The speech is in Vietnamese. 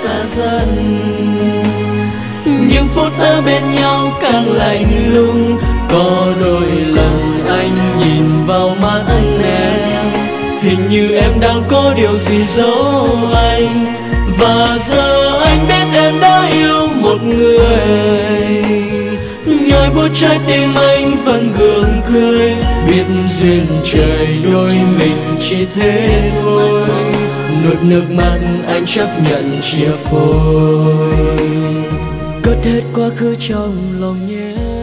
xa dần. Những phút ở bên nhau càng lạnh lùng, có đôi lần anh nhìn vào mắt em, hình như em đang có điều gì giấu anh. Và giờ anh biết em đã yêu một người, nhói buốt trái tim anh vẫn gượng cười, biết duyên trời đôi mình chỉ thế thôi. Nuốt nước mắt anh chấp nhận chia phôi, cất hết quá khứ trong lòng nhé.